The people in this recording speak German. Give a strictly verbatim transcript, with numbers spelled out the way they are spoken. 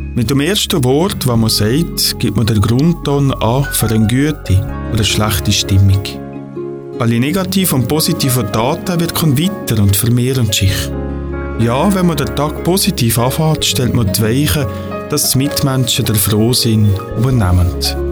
Mit dem ersten Wort, das man sagt, gibt man den Grundton an für eine gute oder eine schlechte Stimmung. Alle negativen und positiven Taten wirken weiter und vermehren sich. Ja, wenn man den Tag positiv anfängt, stellt man die Weichen, dass die Mitmenschen den Frohsinn übernehmen.